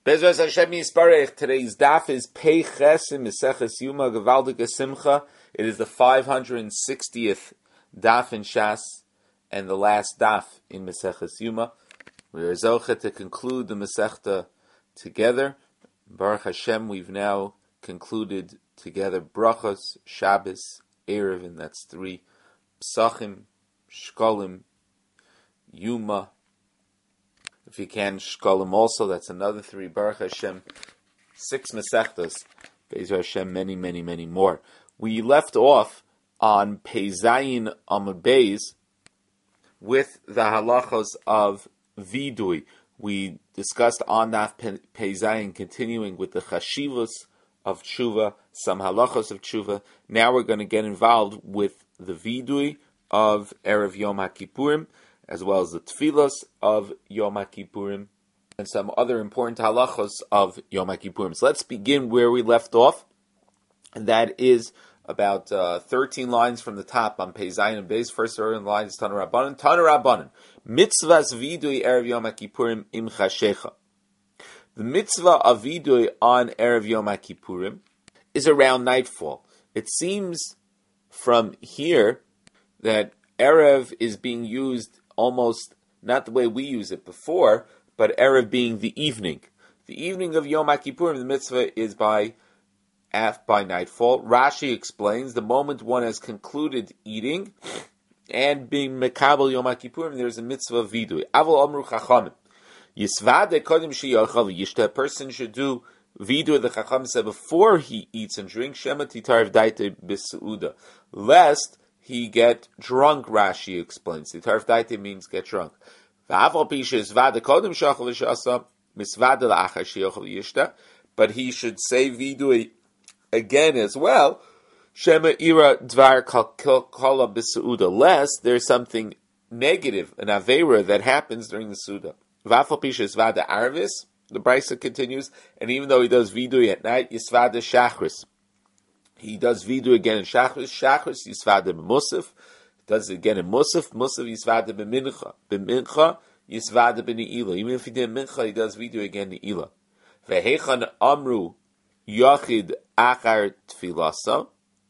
Bezos Hashem Yisparech. Today's daf is Pei Ches in Meseches Yuma Gewaldige Simcha. It is the 560th daf in Shas and the last daf in Meseches Yuma. We are zoche to conclude the Masechta together. Baruch Hashem, we've now concluded together Brachos, Shabbos, Erev, and that's 3 Psachim, Shkolim, Yuma. If you can, Shkolim also, that's another 3. Baruch Hashem, 6 Masechtas. Be'ezer Hashem, many, many, many more. We left off on Pei Zayin Amud Beis with the halachos of Vidui. We discussed on that Pei Zayin, continuing with the Chashivos of Tshuva, some halachos of Tshuva. Now we're going to get involved with the Vidui of Erev Yom HaKippurim, as well as the Tfilos of Yom HaKippurim, and some other important halachos of Yom HaKippurim. So let's begin where we left off, and that is about 13 lines from the top on Pei Zayin and Beis. First line is Tana Rabbanan. Tana Rabbanan. Mitzvahs vidui Erev Yom HaKippurim im chashecha. The mitzvah of vidui on Erev Yom HaKippurim is around nightfall. It seems from here that Erev is being used almost not the way we use it before, but Erev being the evening. The evening of Yom HaKippurim, the mitzvah is by nightfall. Rashi explains the moment one has concluded eating and being mekabel Yom HaKippurim, there is a mitzvah of vidui. Avol amru chachamim. Yisvade kodim sheyachal yishta. A person should do vidui, the chacham said, before he eats and drinks, shema titarv daite b'seuda, lest he get drunk. Rashi explains. Titarv daite means get drunk. V'avol pisha yisvade kodim sheyachal v'shasa misvade la'achar sheyachal yishta. But he should say vidui again as well, Shema ira dvar kala b'seuda, lest there's something negative, an aveira that happens during the Suda. V'afal pisha yisvada arvis, the Brisa continues, and even though he does vidui at night, yisvada shachris. He does vidui again in shachris, yisvada b'musaf, does it again in musaf, yisvada b'mincha, yisvada b'ni'ila. Even if he did mincha, he does vidui again in ni'ila. V'hechan amru yachid achar tfilasa,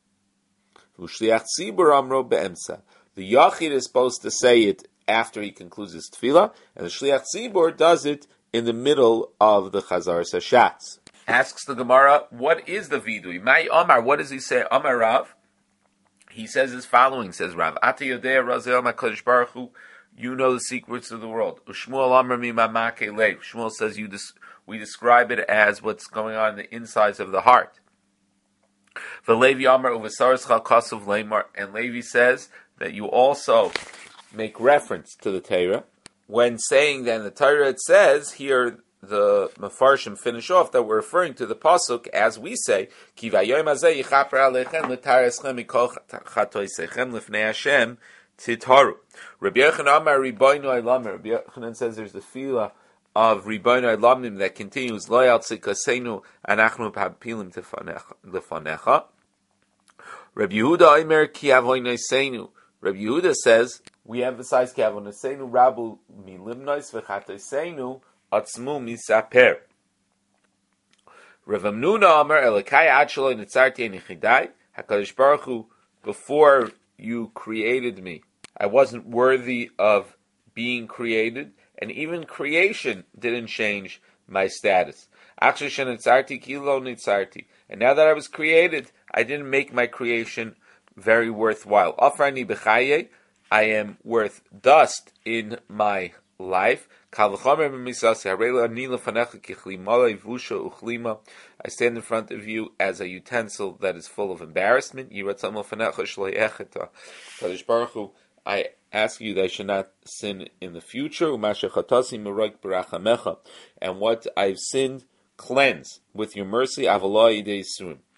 u'shliach tzibur amro be'emsa. The yachid is supposed to say it after he concludes his tefillah, and the shliach tzibur does it in the middle of the chazaras hashatz. Asks the Gemara, what is the vidui? Mai Amar, what does he say? Amar Rav, he says as following, says Rav, Ata yodea razel ma'kadosh baruch hu, you know the secrets of the world. U'shmuel amar mi mamake lev. Shmuel says we describe it as what's going on in the insides of the heart. V'levi amar uvesaris chalkasav leimar, and Levi says that you also make reference to the Torah when saying that in the Torah it says here, the Mefarshim finish off that we're referring to the pasuk as we say, Ki vayom hazeh yichaper alechem l'tareschem mikol chatoisechem lifnei Hashem titaru. Rabbi Yochanan Amar Ribono Olam. Rabbi Yochanan says there's the tefillah of Ribono Olam that continues, Lo yaltzikasenu anachnu papilim lefanecha. Rabbi Yehuda Omer Ki avonosenu. Rabbi Yehuda says we emphasize Ki avonosenu rabu milimnos v'chatoisenu atzmu misaper. Rav Amnuna Amar Elokai ad shelo nitzarti enichidai. Hakadosh Baruch Hu, before you created me, I wasn't worthy of being created, and even creation didn't change my status. And now that I was created, I didn't make my creation very worthwhile. I am worth dust in my life. I stand in front of you as a utensil that is full of embarrassment. I ask you that I should not sin in the future. And what I've sinned, cleanse with your mercy. And this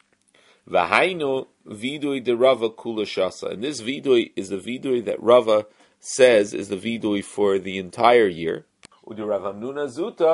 vidui is the vidui that Rava says is the vidui for the entire year. And Rav Amnuna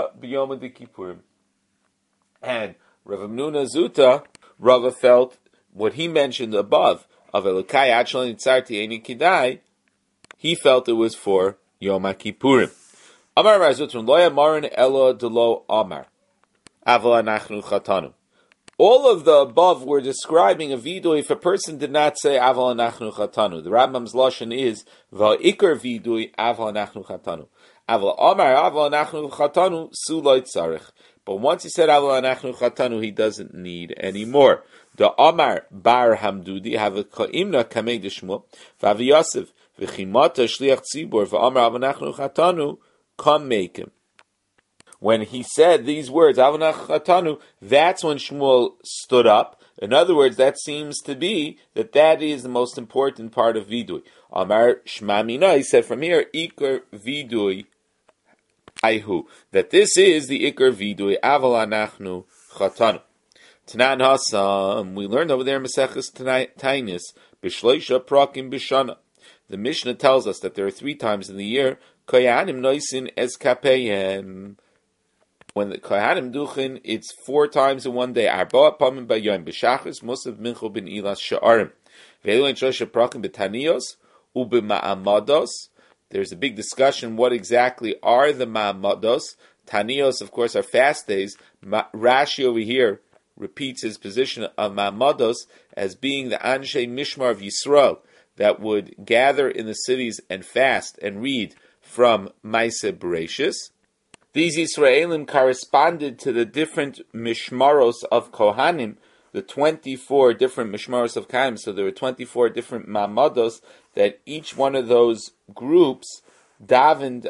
Zuta, Rava felt what he mentioned above of Elokai Achal Nitzarti Eini Kidai, he felt it was for Yom HaKippurim. Amar Razutron Loya Marin Elo Delo Amar. aval anachnu chatanu. All of the above were describing a vidui if a person did not say aval anachnu chatanu. The Rambam's lashon is va'ikar vidui aval anachnu chatanu. Aval amar aval anachnu chatanu suloi tzarich. But once he said aval anachnu chatanu, he doesn't need any more. The amar bar hamdudi have a ka'imna kamei deshmo v'avi Yosef v'chimata shliach tzibor v'amar aval anachnu chatanu come make him. When he said these words, Avanach Chatanu, that's when Shmuel stood up. In other words, that seems to be that is the most important part of Vidui. Amar Shmamina, he said from here, Iker Vidui Aihu, that this is the Iker Vidui, Aval Anachnu Chatanu. Tanan Hasam, we learned over there in Maseches Tainis, Bishleisha Prakim Bishana. The Mishnah tells us that there are 3 times in the year, Koyanim Noisin Eskapeyem. When the Kohanim duchen, it's 4 times in one day. Arba pamim b'yom b'shachris musav minchu ben ilas sha'arim. Ve'elu en shosha prakim b'taniyos u'b'ma'amados. There's a big discussion. What exactly are the ma'amados? Taniyos, of course, are fast days. Rashi over here repeats his position of ma'amados as being the Anshe Mishmar of Yisrael that would gather in the cities and fast and read from Maaseh Bereshis. These Yisraelim corresponded to the different mishmaros of Kohanim, the 24 different mishmaros of Kohanim. So there were 24 different ma'amados that each one of those groups davened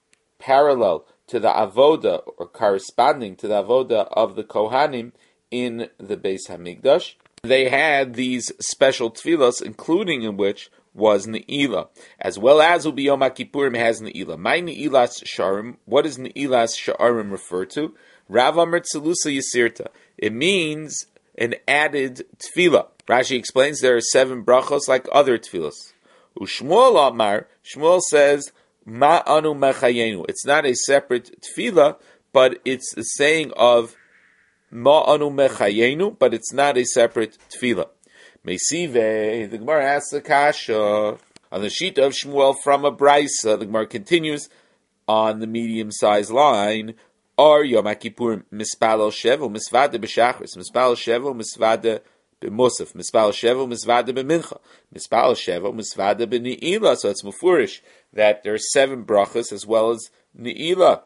parallel to the avoda, or corresponding to the avoda of the Kohanim in the Beis Hamikdash. They had these special tefillos, including in which was Ne'ilah, as well as Ubi Yom HaKippurim has Ne'ilah. My Ne'ilas Sha'arim, what does Ne'ilas Sha'arim refer to? Rav Amar Tzelusa Yisirta. It means an added tefillah. Rashi explains there are 7 brachos like other tefillos. Ushmuel Amar, Shmuel says, Ma anu mechayenu. It's not a separate tefillah, but it's the saying of Ma anu mechayenu, but it's not a separate tefillah. Meisive, the Gemara asks a kasha on the sheet of Shmuel from a brisa. The Gemara continues on the medium-sized line. Or Yom HaKippurim mispalel shevo misvade b'shachris, mispalel shevo misvade b'musaf, mispalel shevo misvade b'mincha, mispalel shevo misvade b'ne'ilah. So it's mufurish that there are 7 brachas as well as ne'ilah.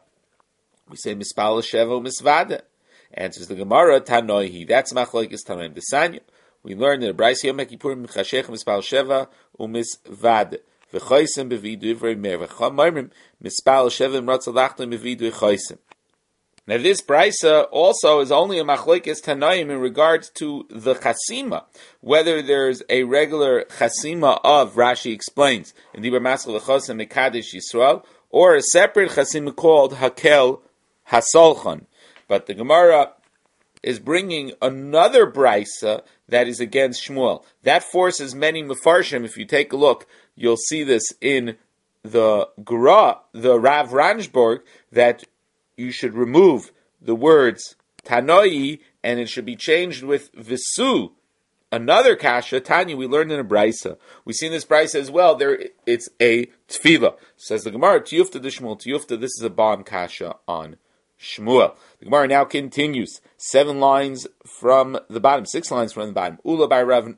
We say mispalel shevo misvade. Answers the Gemara, Tanoihi. That's machlokes Tanoim B'Sanya. We learned in the Brayse Yom HaKippurim Chashech Mispal Sheva Umisvad V'Choysim B'Vidu Ivrei Mer V'Chamayrim Mispal Sheva Mratzalachtim B'Vidu Choysim. Now this Brayse also is only a machlokes Tanoim in regards to the Chasima, whether there's a regular Chasima of, Rashi explains, in Dibur Maskal V'Chosim Mekadesh Yisrael, or a separate Chasima called Hakel Hasolchan. But the Gemara is bringing another brisa that is against Shmuel. That forces many mefarshim. If you take a look, you'll see this in the Gra, the Rav Ranjborg, that you should remove the words Tanoi and it should be changed with Visu. Another kasha, Tanya, we learned in a brisa. We see in this brisa as well, it's a tefillah. Says the Gemara, Tiyufta de Shmuel, Tiyufta, this is a bomb kasha on Shmuel. The Gemara now continues 7 lines from the bottom, 6 lines from the bottom. Ula by Rav,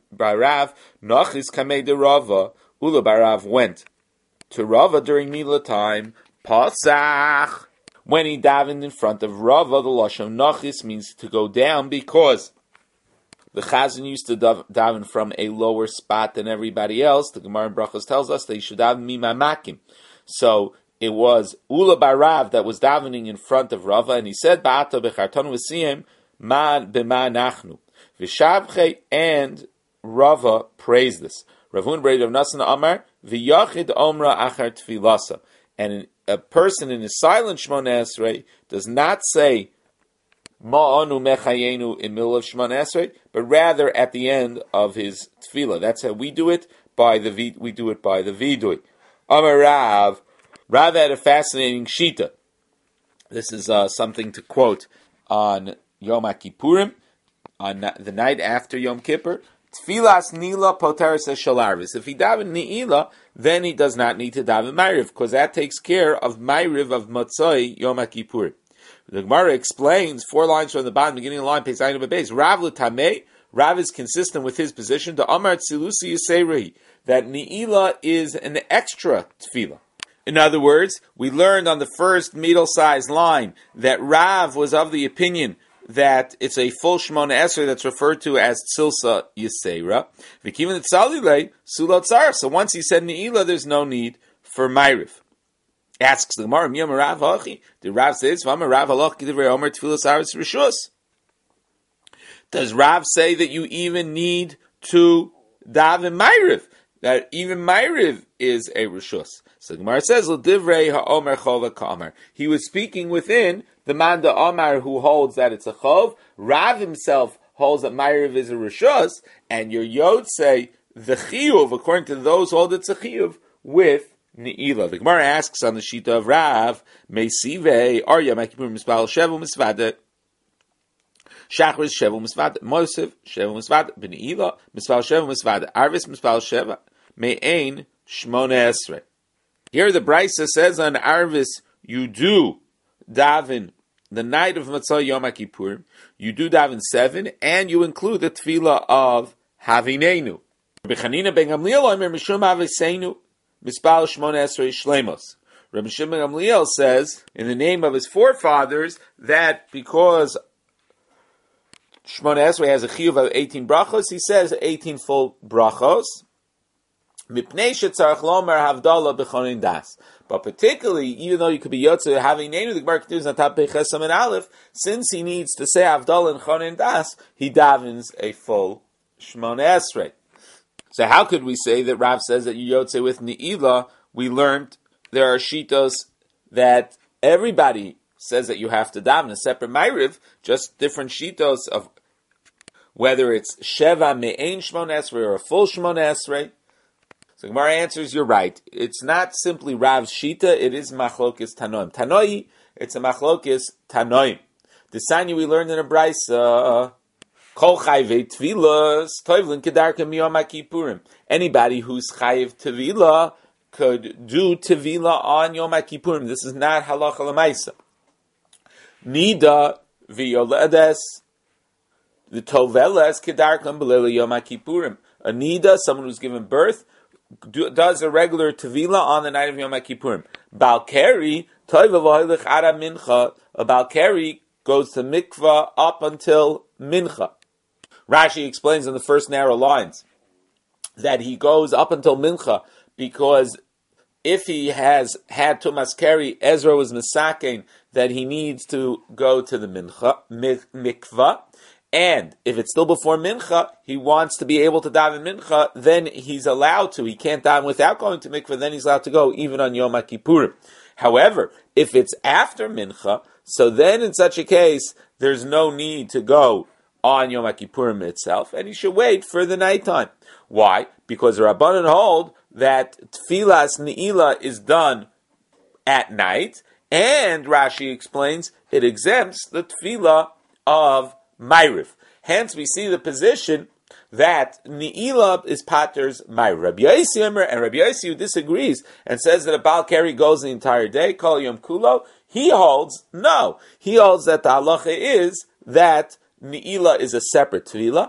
Nachis kamei de Rava. Ula by Rav went to Rava during Mila time. Pasach, when he davened in front of Rava, the lashon Nachis means to go down, because the Chazan used to daven from a lower spot than everybody else. The Gemara in Brachos tells us they should daven mimamakim. So it was Ula Barav that was davening in front of Rava, and he said, Ba'ata bechartonu v'siyem, man b'ma nachnu. V'shavche, and Rava praised this. Ravun Brei Rav Nasan Amar, v'yachid omra achar tfilasa. And a person in his silent Shmoneh Esrei does not say, Ma'anu mechayenu in middle of Shmoneh Esrei, but rather at the end of his tefillah. That's how we do it, by the vidui. Amar Rav, Rav had a fascinating shita. This is something to quote on Yom HaKippurim, on the night after Yom Kippur. Tfilas nila poteres shalarvis. If he daven ni'ila, then he does not need to daven ma'ariv, because that takes care of ma'ariv of Matzai Yom HaKippurim. The Gemara explains 4 lines from the bottom, beginning of the line, Pei Zayin Beis. Rav l'tamei. Rav is consistent with his position. The Amar Tzilusi Yisei that Ne'ilah is an extra tefillah. In other words, we learned on the first middle-sized line that Rav was of the opinion that it's a full Shmona Esrei that's referred to as Tzilsa Yisera. V'kiven Tzalilei Sulot Tzar. So once he said Ne'ilah, there's no need for Ma'ariv. Asks the Gemara, Miyam Rav Hachi. Did Rav say this? V'amar Rav Halach K'divrei Omer Tfilas Aretz Rishus. Does Rav say that you even need to daven Ma'ariv? That even Ma'ariv is a Rishus. So the Gemara says, L'divrei ha'omer chova ka'omer. He was speaking within the Manda Omar who holds that it's a chov. Rav himself holds that Ma'ariv is a Rishus, and your Yod say the chiyuv, according to those who hold it's a chiyuv, with Ne'ilah. The Gemara asks on the Shita of Rav, Meisive, Arya, Makipur, Mispal, Shevu, Misvada, Shachris, Shevu, Misvada, Mosif, Shevu, Misvada, B'Ne'ilah, Mispal, Shevu, Misvada, Arvis, Mispal, Sheva, Me'ein, Shmona Esrei. Here the Brisa says on Arvis, you do daven the night of Matzah Yom Kippur, you do daven 7, and you include the tefillah of Havinenu. Rabbi Chanina ben Gamliel, Omer Mishum Haviseinu, Mispal Shmona Esrei Shlemos. Rabbi Shimon Gamliel says, in the name of his forefathers, that because Shmona Esrei has a chiyuv of 18 brachos, he says 18 full brachos. Mipnei shetzarach lomer havdalah b'chonin das. But particularly, even though you could be yotze having nenu, the Gemara continues on top Pechesam and Aleph, since he needs to say havdalah and chonin das, he davens a full Shmona Esrei. So how could we say that Rav says that you yotze with Ne'ilah? We learned there are shitos that everybody says that you have to daven a separate Ma'ariv, just different shitos of whether it's Sheva Me'ein Shmona Esrei or a full Shmona Esrei. So Gemara answers, you're right. It's not simply Rav's shita, it is machlokis tanoim. Tanoi, it's a machlokis tanoim. The Sanya we learned in a Brisa, Kol chayvei tvilas, toivlin kedarka miyom HaKippurim. Anybody who's chayv tvila could do tvila on Yom HaKippurim. This is not halacha l'maisa. Nida v'yoledes, the toveles kedarka b'leila Yom HaKippurim. A nida, someone who's given birth, does a regular tevila on the night of Yom Kippurim. Balkari, toiva v'hoilech ara mincha, a Balkari goes to mikvah up until mincha. Rashi explains in the first narrow lines that he goes up until mincha because if he has had Tumas Keri, Ezra was misakein that he needs to go to the mincha, mikvah. And if it's still before mincha, he wants to be able to daven mincha, then he's allowed to. He can't daven without going to mikvah, then he's allowed to go even on Yom Kippurim. However, if it's after mincha, so then in such a case, there's no need to go on Yom Kippurim itself, and he should wait for the nighttime. Why? Because the Rabbanan hold that Tfilas Ne'ilah is done at night, and Rashi explains it exempts the Tfilah of Ma'ariv. Hence, we see the position that Ne'ilah is Pater's Ma'ariv. Rabbi Yossi and Rabbi Yossi disagrees and says that a Baal Keri goes the entire day, Kol Yom Kulo. He holds, no. He holds that the halacha is that Ne'ilah is a separate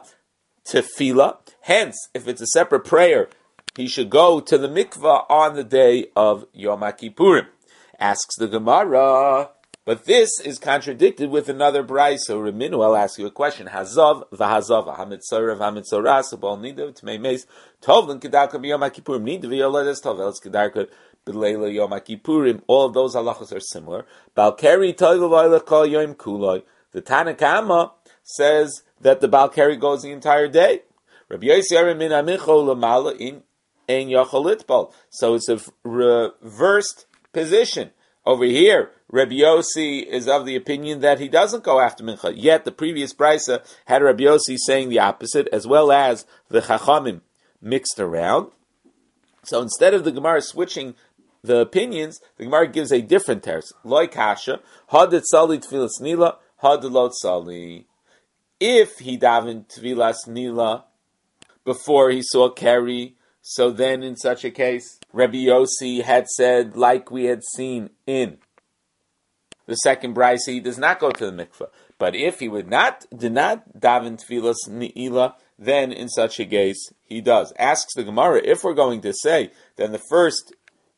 tefillah. Hence, if it's a separate prayer, he should go to the mikvah on the day of Yom Kippurim. Asks the Gemara, but this is contradicted with another brayso. So Reminu, I'll ask you a question. Hazav v'hazava, hamitzorav hamitzoras, b'ol nidav t'mei meis, tovlin kedarka b'yom kippurim, nidav v'yoledes toveles kedarka b'leila yom kippurim. All of those halachos are similar. Balkari toiv v'oilech kol yom kuloi. The Tanna Kama says that the Balkari goes the entire day. Rabbi Yossi min amicho l'mala in ein yachol litbal. So it's a reversed position. Over here, Rabbi Yossi is of the opinion that he doesn't go after mincha. Yet the previous brisa had Rabbi Yossi saying the opposite, as well as the Chachamim mixed around. So instead of the Gemara switching the opinions, the Gemara gives a different teres. Loi kasha, hadet sali tfilas nila, hadelot sali. If he davened tfilas nila before he saw Keri, so then in such a case, Rabbi Yossi had said, like we had seen in the second brisa, he does not go to the mikveh. But if he did not daven tefillas ni'ilah, then in such a case, he does. Asks the Gemara, if we're going to say that in the first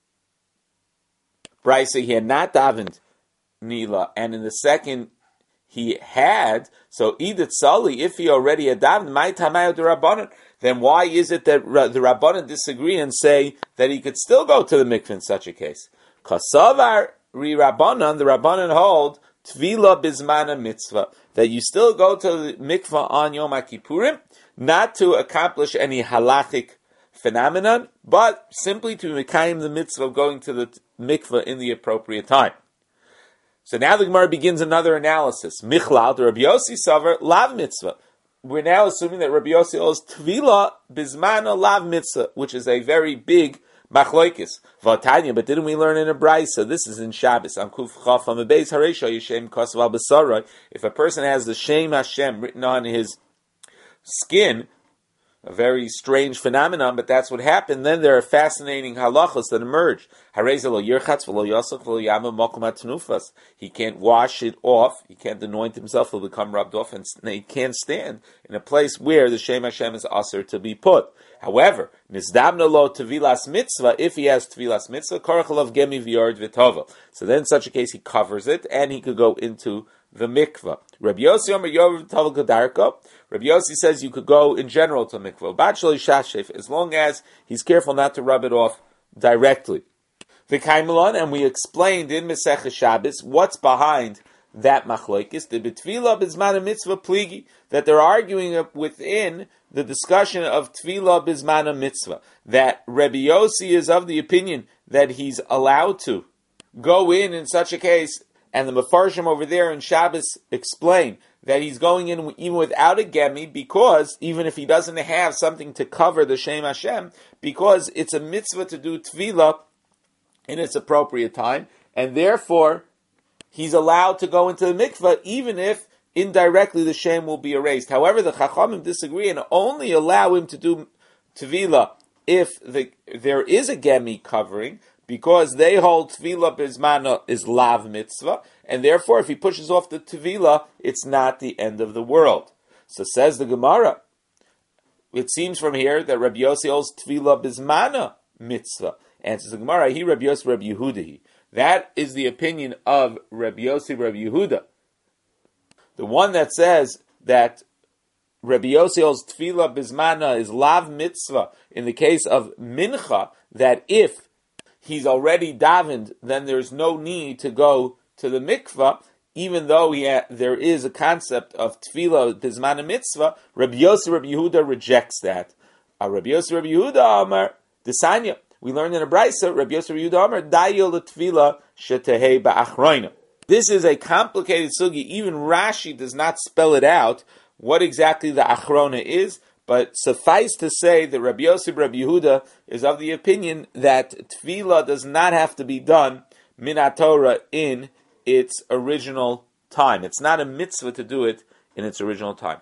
brisa he had not davened ni'ilah, and in the second he had, so Edith Sully, if he already had davened, my tamayo de Rabbanan, then why is it that the Rabbanan disagree and say that he could still go to the mikveh in such a case? Kasavar ri Rabbanan, the Rabbanan hold Tvila Bismana Mitzvah, that you still go to the mikvah on Yom HaKippurim, not to accomplish any halachic phenomenon, but simply to mekayim the mitzvah of going to the mikvah in the appropriate time. So now the Gemara begins another analysis. Michlal, the Rabbi Yossi Savar, Lav Mitzvah. We're now assuming that Rabbi Yossi owes Tvila Bismana Lav Mitzvah, which is a very big Machloikis. Vatanya, but didn't we learn in a brisa? This is in Shabbos. Am Kuf Chaf Am Beis Haresha Yishem Kosav Basarai. If a person has the Shem Hashem written on his skin, a very strange phenomenon, but that's what happened. Then there are fascinating halachas that emerge. He can't wash it off. He can't anoint himself. He'll become rubbed off, and he can't stand in a place where the Shem Hashem is asur to be put. However, nizdamna lo tevilas mitzvah. If he has tevilas mitzvah, korachalav gemi v'yard v'tova. So then, in such a case, he covers it, and he could go into the mikvah. Rabbi Yossi Omer Yov Tov Gedarko. Rabbi Yossi says you could go in general to mikvah. Bachelor Shashef, as long as he's careful not to rub it off directly. V'kaimelon, and we explained in Masechah Shabbos what's behind that machlokes. The betvila bisman mitzvah pligi, that they're arguing within the discussion of tvila bisman mitzvah. That Rabbi Yossi is of the opinion that he's allowed to go in such a case. And the Mefarshim over there in Shabbos explain that he's going in even without a gemi, because even if he doesn't have something to cover the Shem Hashem, because it's a mitzvah to do tefillah in its appropriate time, and therefore he's allowed to go into the mikveh even if indirectly the Shem will be erased. However, the Chachamim disagree and only allow him to do tefillah if there is a gemi covering, because they hold Tvila Bismana is Lav Mitzvah, and therefore if he pushes off the Tvila, it's not the end of the world. So says the Gemara, it seems from here that Rabbi Yossi holds Tvila Bismana Mitzvah. Answers the Gemara, he Rabbi Yossi Rabbi Yehuda. That is the opinion of Rabbi Yossi Rabbi Yehuda. The one that says that Rabbi Yossi holds Tvila Bismana is Lav Mitzvah in the case of Mincha, that if he's already davened, then there's no need to go to the mikvah, even though there is a concept of tefillah bisman mitzvah. Rabbi Yossi Rabbi Yehuda rejects that. Rabbi Yossi Rabbi Yehuda Amar Desanya. We learned in a brisa, Rabbi Yossi Rabbi Yehuda Amar Dayil tefillah shetehei ba'achroina. This is a complicated sugi. Even Rashi does not spell it out what exactly the achrona is. But suffice to say that Rabbi Yossi Rabbi Yehuda is of the opinion that tefillah does not have to be done min Torah in its original time. It's not a mitzvah to do it in its original time.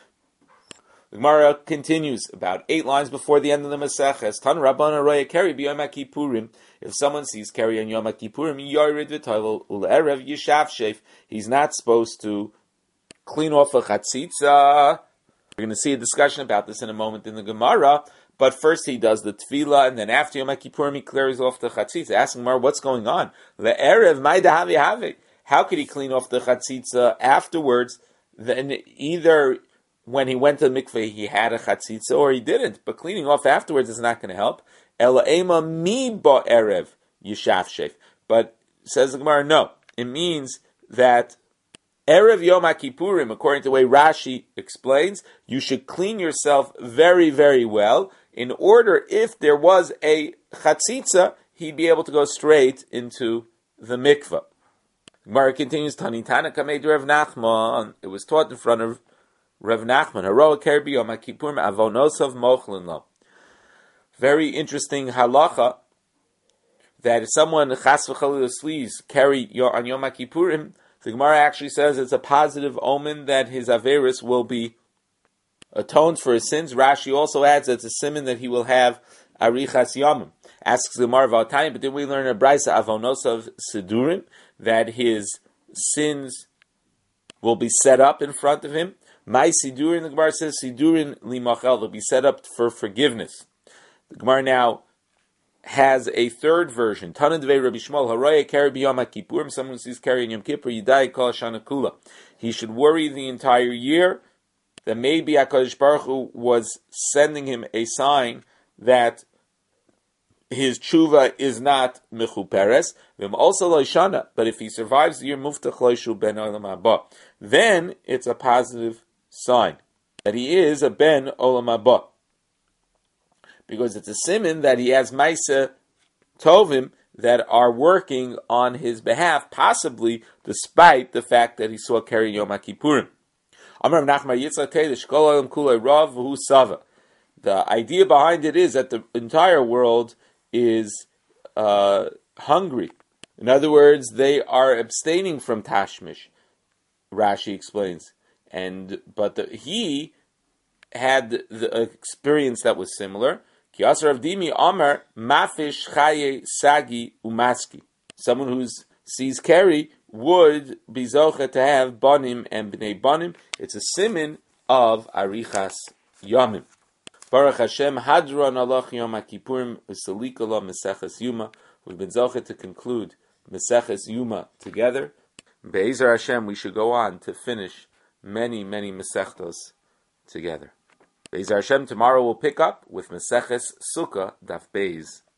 The Gemara continues about 8 lines before the end of the Maseches. Tan Rabban Aroya Keri b'Yom HaKippurim. If someone sees Keri on Yom HaKippurim, Yorid v'Tovel Ule'erev Yishav Sheif. He's not supposed to clean off a chatzitza. We're going to see a discussion about this in a moment in the Gemara, but first he does the tefillah, and then after Yom HaKippurim he clears off the chatzitza. Asking Gemara, what's going on? Le'erev ma'ida havi havi. How could he clean off the chatzitza afterwards? Then either when he went to the mikveh he had a chatzitza or he didn't, but cleaning off afterwards is not going to help. Ela ema mi ba'erev yishav shef. But says the Gemara, no. It means that Erev Yom HaKippurim, according to the way Rashi explains, you should clean yourself very, very well in order, if there was a chatzitza, he'd be able to go straight into the mikveh. Gemara continues, Tanitana Kameid Rav Nachman. It was taught in front of Rav Nachman. Haroa Kerbi Yom HaKippurim Avonosav Mochlin Lo. Very interesting halacha that if someone chas v'chalil sleeves carry on Yom HaKippurim, the Gemara actually says it's a positive omen that his averis will be atoned for his sins. Rashi also adds that it's a siman that he will have arichas yamim. Asks the Gemara about time, but then we learn a brisa avonos of sedurim, that his sins will be set up in front of him. My Sidurin, the Gemara says, Sidurin limachel, they'll be set up for forgiveness. The Gemara now has a third version. Tana Devei Rabbi Shmuel, Haraya Kari B'Yom HaKippurim, someone who sees Kari in Yom Kippur, Yidai Kol Shana Kula. He should worry the entire year that maybe HaKadosh Baruch Hu was sending him a sign that his tshuva is not mechuperes, also loishana. But if he survives the year, muftach loishu ben olam haba, then it's a positive sign that he is a ben olam haba, because it's a siman that he has ma'aseh tovim that are working on his behalf, possibly despite the fact that he saw Keri Yom HaKippurim. Amar Nachman Yitzchak Teidish Kol Olam Kulei Rav V'hu Sava. The idea behind it is that the entire world is hungry. In other words, they are abstaining from tashmish. Rashi explains, but he had the experience that was similar. Ki asar of dimi amar mafish chaye sagi umaski. Someone who sees Keri would be zocha to have banim and bnei banim. It's a siman of arichas yamim. Baruch Hashem, Hadron Allah Yom HaKippurim, V'Salikala Meseches Yuma. We've been zocheh to conclude Meseches Yuma together. Be'ezer Hashem, we should go on to finish many, many Mesechtos together. Be'ezer Hashem, tomorrow we'll pick up with Meseches Sukkah, Daf Beis.